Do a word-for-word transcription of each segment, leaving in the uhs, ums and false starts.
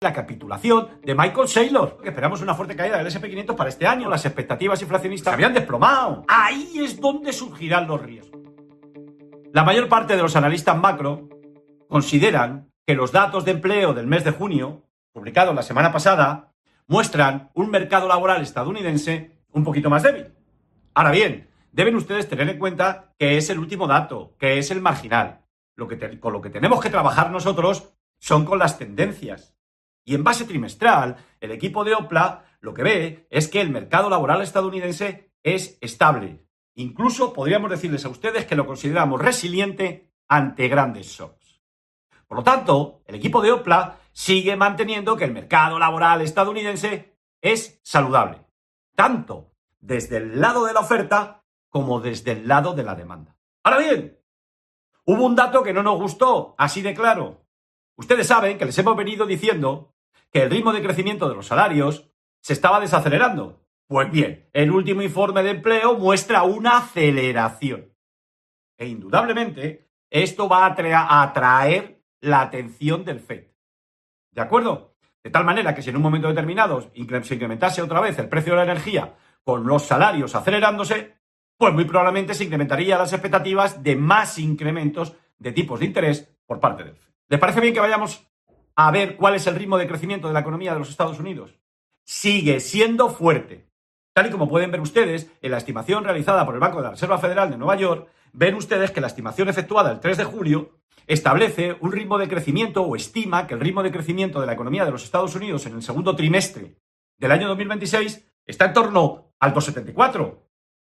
la capitulación de Michael Saylor, que esperamos una fuerte caída del ese and pe quinientos para este año. Las expectativas inflacionistas se habían desplomado. Ahí es donde surgirán los riesgos. La mayor parte de los analistas macro consideran que los datos de empleo del mes de junio, publicados la semana pasada, muestran un mercado laboral estadounidense un poquito más débil. Ahora bien, deben ustedes tener en cuenta que es el último dato, que es el marginal. Lo que te, con lo que tenemos que trabajar nosotros son con las tendencias. Y en base trimestral, el equipo de Ookla lo que ve es que el mercado laboral estadounidense es estable. Incluso podríamos decirles a ustedes que lo consideramos resiliente ante grandes shocks. Por lo tanto, el equipo de Ookla sigue manteniendo que el mercado laboral estadounidense es saludable, tanto desde el lado de la oferta como desde el lado de la demanda. Ahora bien, hubo un dato que no nos gustó, así de claro. Ustedes saben que les hemos venido diciendo que el ritmo de crecimiento de los salarios se estaba desacelerando. Pues bien, el último informe de empleo muestra una aceleración. E indudablemente, esto va a atraer la atención del Fed. ¿De acuerdo? De tal manera que si en un momento determinado se incrementase otra vez el precio de la energía con los salarios acelerándose, pues muy probablemente se incrementarían las expectativas de más incrementos de tipos de interés por parte del Fed. ¿Les parece bien que vayamos a ver cuál es el ritmo de crecimiento de la economía de los Estados Unidos? Sigue siendo fuerte. Tal y como pueden ver ustedes en la estimación realizada por el Banco de la Reserva Federal de Nueva York, ven ustedes que la estimación efectuada el tres de julio establece un ritmo de crecimiento o estima que el ritmo de crecimiento de la economía de los Estados Unidos en el segundo trimestre del año dos mil veintiséis está en torno al dos coma setenta y cuatro,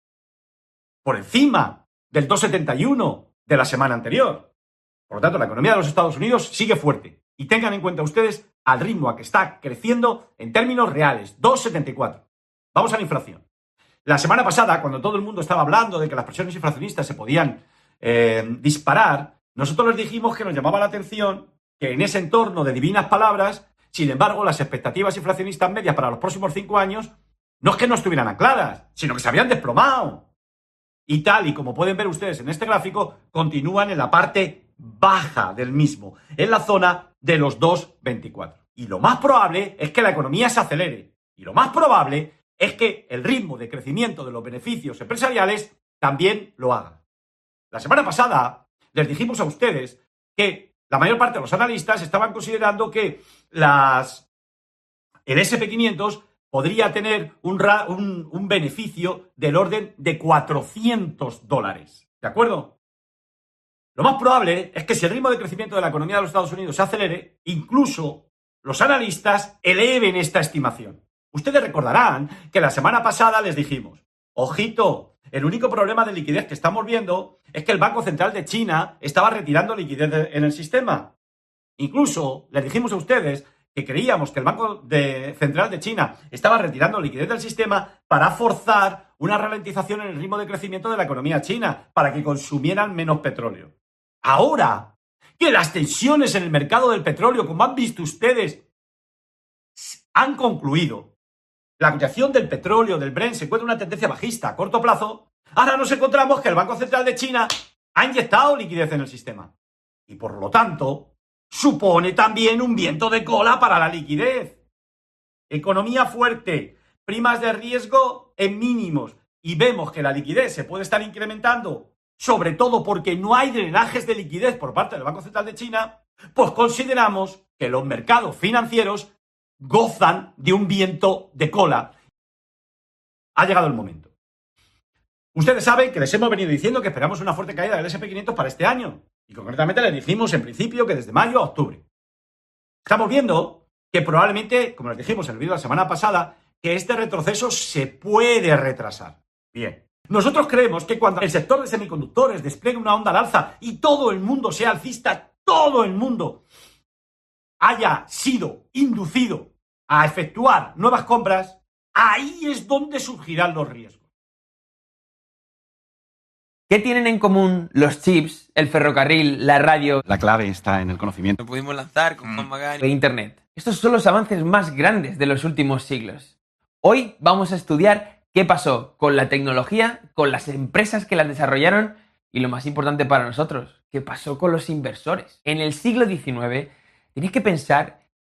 por encima del dos coma setenta y uno de la semana anterior. Por lo tanto, la economía de los Estados Unidos sigue fuerte. Y tengan en cuenta ustedes al ritmo a que está creciendo en términos reales, dos coma setenta y cuatro. Vamos a la inflación. La semana pasada, cuando todo el mundo estaba hablando de que las presiones inflacionistas se podían eh, disparar, nosotros les dijimos que nos llamaba la atención que en ese entorno de divinas palabras, sin embargo, las expectativas inflacionistas medias para los próximos cinco años no es que no estuvieran ancladas, sino que se habían desplomado. Y tal y como pueden ver ustedes en este gráfico, continúan en la parte baja del mismo, en la zona de los dos coma veinticuatro. Y lo más probable es que la economía se acelere. Y lo más probable es que el ritmo de crecimiento de los beneficios empresariales también lo haga. La semana pasada les dijimos a ustedes que la mayor parte de los analistas estaban considerando que las, el ese and pe quinientos podría tener un, un, un beneficio del orden de cuatrocientos dólares. ¿De acuerdo? Lo más probable es que si el ritmo de crecimiento de la economía de los Estados Unidos se acelere, incluso los analistas eleven esta estimación. Ustedes recordarán que la semana pasada les dijimos, ojito, el único problema de liquidez que estamos viendo es que el Banco Central de China estaba retirando liquidez en el sistema. Incluso les dijimos a ustedes que creíamos que el Banco de, Central de China estaba retirando liquidez del sistema para forzar una ralentización en el ritmo de crecimiento de la economía china, para que consumieran menos petróleo. Ahora que las tensiones en el mercado del petróleo, como han visto ustedes, han concluido, la cotización del petróleo, del Brent, se encuentra en una tendencia bajista a corto plazo, ahora nos encontramos que el Banco Central de China ha inyectado liquidez en el sistema. Y por lo tanto, supone también un viento de cola para la liquidez. Economía fuerte, primas de riesgo en mínimos, y vemos que la liquidez se puede estar incrementando, sobre todo porque no hay drenajes de liquidez por parte del Banco Central de China, pues consideramos que los mercados financieros gozan de un viento de cola. Ha llegado el momento. Ustedes saben que les hemos venido diciendo que esperamos una fuerte caída del ese and pe quinientos para este año. Y concretamente les dijimos en principio que desde mayo a octubre. Estamos viendo que probablemente, como les dijimos en el vídeo de la semana pasada, que este retroceso se puede retrasar. Bien. Nosotros creemos que cuando el sector de semiconductores despliegue una onda al alza y todo el mundo sea alcista, todo el mundo haya sido inducido a efectuar nuevas compras, ahí es donde surgirán los riesgos. ¿Qué tienen en común los chips, el ferrocarril, la radio? La clave está en el conocimiento. Lo pudimos lanzar con Juan Magán e Internet. Estos son los avances más grandes de los últimos siglos. Hoy vamos a estudiar qué pasó con la tecnología, con las empresas que las desarrollaron y lo más importante para nosotros, qué pasó con los inversores. En el siglo diecinueve tenéis que pensar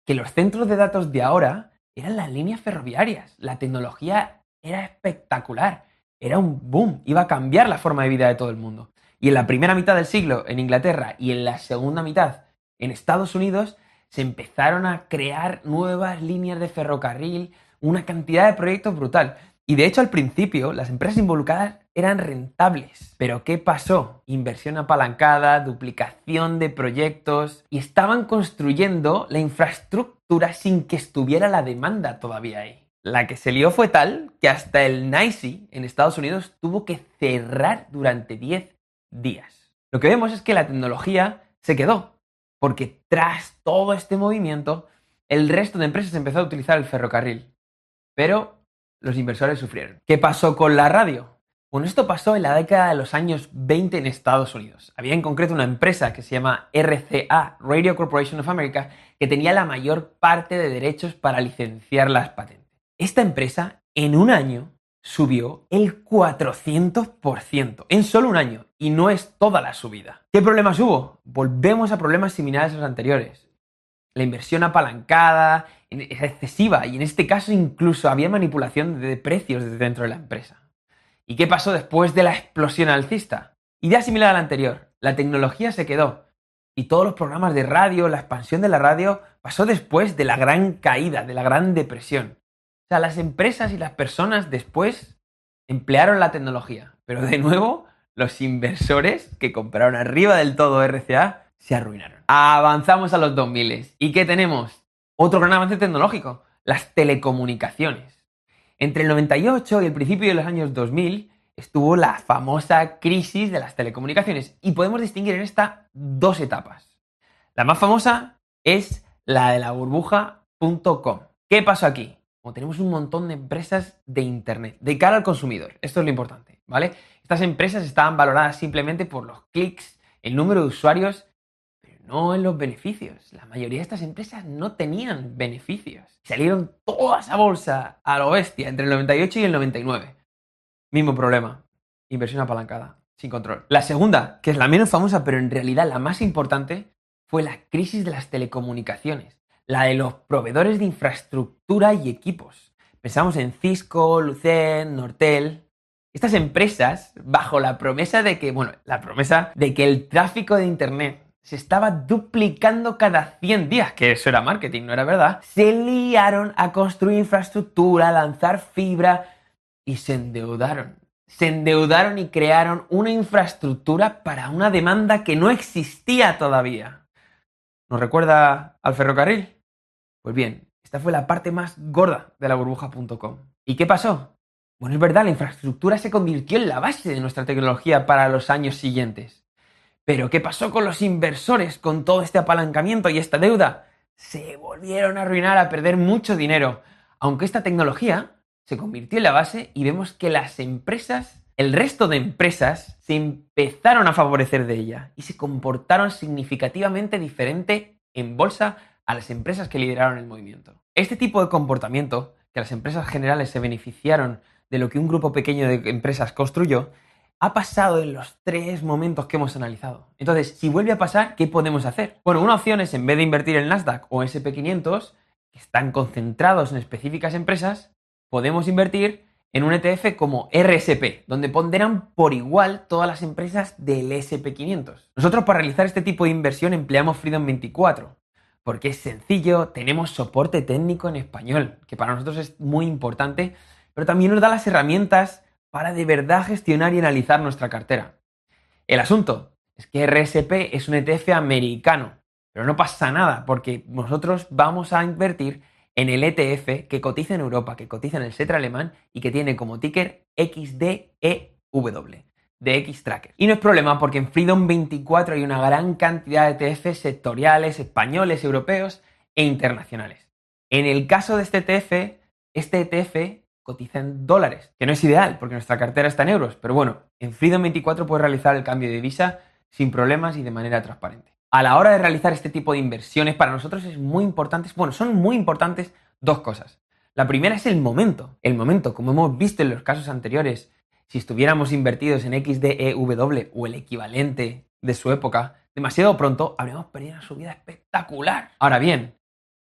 que los centros de datos de ahora eran las líneas ferroviarias. La tecnología era espectacular, era un boom, iba a cambiar la forma de vida de todo el mundo. Y en la primera mitad del siglo en Inglaterra y en la segunda mitad en Estados Unidos se empezaron a crear nuevas líneas de ferrocarril, una cantidad de proyectos brutal. Y de hecho al principio las empresas involucradas eran rentables. Pero ¿qué pasó? Inversión apalancada, duplicación de proyectos y estaban construyendo la infraestructura sin que estuviera la demanda todavía ahí. La que se lió fue tal que hasta el NYSE en Estados Unidos tuvo que cerrar durante diez días. Lo que vemos es que la tecnología se quedó, porque tras todo este movimiento el resto de empresas empezó a utilizar el ferrocarril. Pero los inversores sufrieron. ¿Qué pasó con la radio? Bueno, esto pasó en la década de los años veinte en Estados Unidos. Había en concreto una empresa que se llama R C A, Radio Corporation of America, que tenía la mayor parte de derechos para licenciar las patentes. Esta empresa en un año subió el cuatrocientos por ciento, en solo un año, y no es toda la subida. ¿Qué problemas hubo? Volvemos a problemas similares a los anteriores. La inversión apalancada es excesiva y en este caso incluso había manipulación de precios desde dentro de la empresa. ¿Y qué pasó después de la explosión alcista? Idea similar a la anterior. La tecnología se quedó y todos los programas de radio, la expansión de la radio pasó después de la gran caída, de la gran depresión. O sea, las empresas y las personas después emplearon la tecnología, pero de nuevo los inversores que compraron arriba del todo R C A se arruinaron. Avanzamos a los dos mil. ¿Y qué tenemos? Otro gran avance tecnológico, las telecomunicaciones. Entre el noventa y ocho y el principio de los años dos mil estuvo la famosa crisis de las telecomunicaciones y podemos distinguir en esta dos etapas. La más famosa es la de la burbuja punto com. ¿Qué pasó aquí? Como tenemos un montón de empresas de internet de cara al consumidor, esto es lo importante, ¿vale? Estas empresas estaban valoradas simplemente por los clics, el número de usuarios, pero no en los beneficios. La mayoría de estas empresas no tenían beneficios. Salieron todas a bolsa a lo bestia entre el noventa y ocho y el noventa y nueve. Mismo problema, inversión apalancada, sin control. La segunda, que es la menos famosa, pero en realidad la más importante, fue la crisis de las telecomunicaciones. La de los proveedores de infraestructura y equipos. Pensamos en Cisco, Lucent, Nortel. Estas empresas, bajo la promesa de que, bueno, la promesa de que el tráfico de internet se estaba duplicando cada cien días, que eso era marketing, no era verdad, se liaron a construir infraestructura, a lanzar fibra y se endeudaron. Se endeudaron y crearon una infraestructura para una demanda que no existía todavía. ¿Nos recuerda al ferrocarril? Pues bien, esta fue la parte más gorda de la burbuja punto com. ¿Y qué pasó? Bueno, es verdad, la infraestructura se convirtió en la base de nuestra tecnología para los años siguientes. Pero ¿qué pasó con los inversores con todo este apalancamiento y esta deuda? Se volvieron a arruinar, a perder mucho dinero. Aunque esta tecnología se convirtió en la base y vemos que las empresas, el resto de empresas, se empezaron a favorecer de ella y se comportaron significativamente diferente en bolsa a las empresas que lideraron el movimiento. Este tipo de comportamiento, que las empresas generales se beneficiaron de lo que un grupo pequeño de empresas construyó, ha pasado en los tres momentos que hemos analizado. Entonces, si vuelve a pasar, ¿qué podemos hacer? Bueno, una opción es, en vez de invertir en Nasdaq o ese pe quinientos, que están concentrados en específicas empresas, podemos invertir en un E T F como erre ese pe, donde ponderan por igual todas las empresas del ese pe quinientos. Nosotros para realizar este tipo de inversión empleamos Freedom veinticuatro, porque es sencillo, tenemos soporte técnico en español, que para nosotros es muy importante, pero también nos da las herramientas para de verdad gestionar y analizar nuestra cartera. El asunto es que erre ese pe es un E T F americano, pero no pasa nada porque nosotros vamos a invertir en el E T F que cotiza en Europa, que cotiza en el Xetra alemán y que tiene como ticker equis de e doble, de Xtracker. Y no es problema porque en Freedom veinticuatro hay una gran cantidad de E T Fs sectoriales, españoles, europeos e internacionales. En el caso de este E T F, este E T F cotiza en dólares, que no es ideal porque nuestra cartera está en euros, pero bueno, en Freedom veinticuatro puedes realizar el cambio de divisa sin problemas y de manera transparente. A la hora de realizar este tipo de inversiones, para nosotros es muy importante, bueno, son muy importantes dos cosas. La primera es el momento. El momento, como hemos visto en los casos anteriores, si estuviéramos invertidos en equis de e doble o el equivalente de su época, demasiado pronto habríamos perdido una subida espectacular. Ahora bien,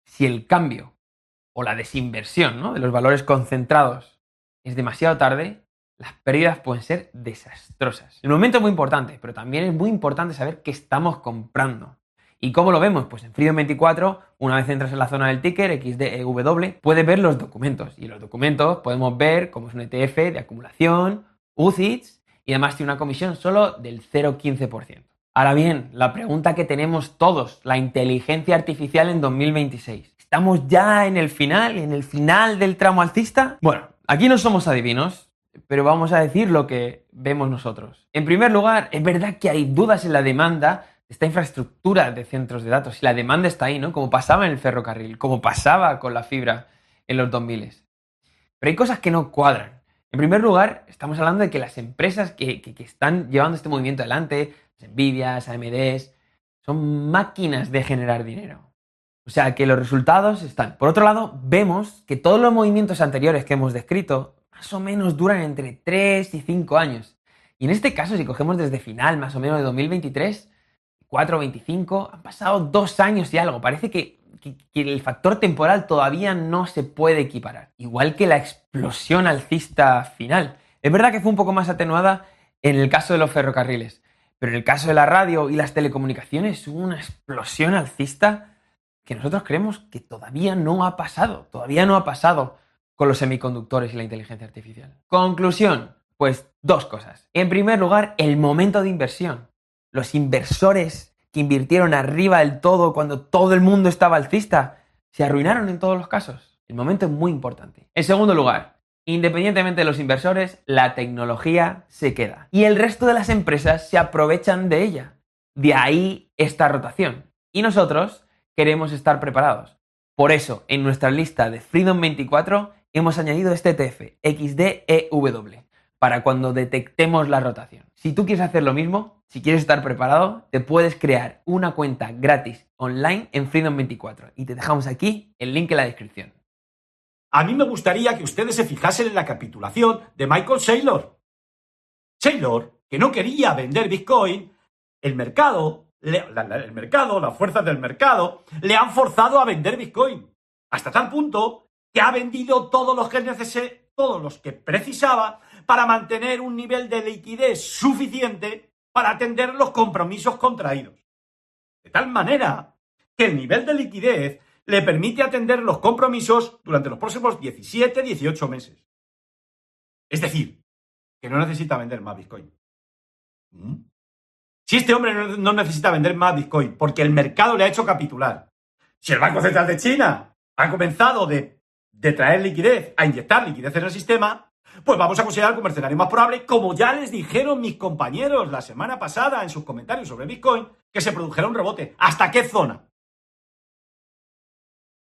Si el cambio o la desinversión, ¿no?, de los valores concentrados es demasiado tarde, las pérdidas pueden ser desastrosas. El momento es muy importante, pero también es muy importante saber qué estamos comprando. ¿Y cómo lo vemos? Pues en Freedom veinticuatro, una vez entras en la zona del ticker X D E W, puedes ver los documentos. Y en los documentos podemos ver cómo es un E T F de acumulación, U C I T S, y además tiene una comisión solo del cero coma quince por ciento. Ahora bien, la pregunta que tenemos todos, la inteligencia artificial en dos mil veintiséis. ¿Estamos ya en el final, en el final del tramo alcista? Bueno, aquí no somos adivinos, pero vamos a decir lo que vemos nosotros. En primer lugar, es verdad que hay dudas en la demanda de esta infraestructura de centros de datos. Y la demanda está ahí, ¿no? Como pasaba en el ferrocarril, como pasaba con la fibra en los dos mil. Pero hay cosas que no cuadran. En primer lugar, estamos hablando de que las empresas que, que, que están llevando este movimiento adelante, Nvidia, A M D, son máquinas de generar dinero. O sea, que los resultados están. Por otro lado, vemos que todos los movimientos anteriores que hemos descrito más o menos duran entre tres y cinco años. Y en este caso, si cogemos desde final más o menos de dos mil veintitrés, cuatro veinticinco, han pasado dos años y algo. Parece que, que, que el factor temporal todavía no se puede equiparar. Igual que la explosión alcista final. Es verdad que fue un poco más atenuada en el caso de los ferrocarriles, pero en el caso de la radio y las telecomunicaciones hubo una explosión alcista que nosotros creemos que todavía no ha pasado. Todavía no ha pasado con los semiconductores y la inteligencia artificial. Conclusión, pues dos cosas. En primer lugar, el momento de inversión. Los inversores que invirtieron arriba del todo cuando todo el mundo estaba alcista se arruinaron en todos los casos. El momento es muy importante. En segundo lugar, independientemente de los inversores, la tecnología se queda. Y el resto de las empresas se aprovechan de ella. De ahí esta rotación. Y nosotros queremos estar preparados. Por eso, en nuestra lista de Freedom veinticuatro hemos añadido este E T F, X D E W, para cuando detectemos la rotación. Si tú quieres hacer lo mismo, si quieres estar preparado, te puedes crear una cuenta gratis online en Freedom veinticuatro y te dejamos aquí el link en la descripción. A mí me gustaría que ustedes se fijasen en la capitulación de Michael Saylor. Saylor, que no quería vender Bitcoin, el mercado, le, la, la, el mercado, las fuerzas del mercado, le han forzado a vender Bitcoin. Hasta tal punto que ha vendido todos los que necesitaba, todos los que precisaba para mantener un nivel de liquidez suficiente para atender los compromisos contraídos. De tal manera que el nivel de liquidez le permite atender los compromisos durante los próximos diecisiete a dieciocho meses. Es decir, que no necesita vender más Bitcoin. ¿Mm? Si este hombre no, no necesita vender más Bitcoin porque el mercado le ha hecho capitular, si el Banco Central de China ha comenzado de, de traer liquidez, a inyectar liquidez en el sistema, pues vamos a considerar como escenario más probable, como ya les dijeron mis compañeros la semana pasada en sus comentarios sobre Bitcoin, que se produjera un rebote. ¿Hasta qué zona?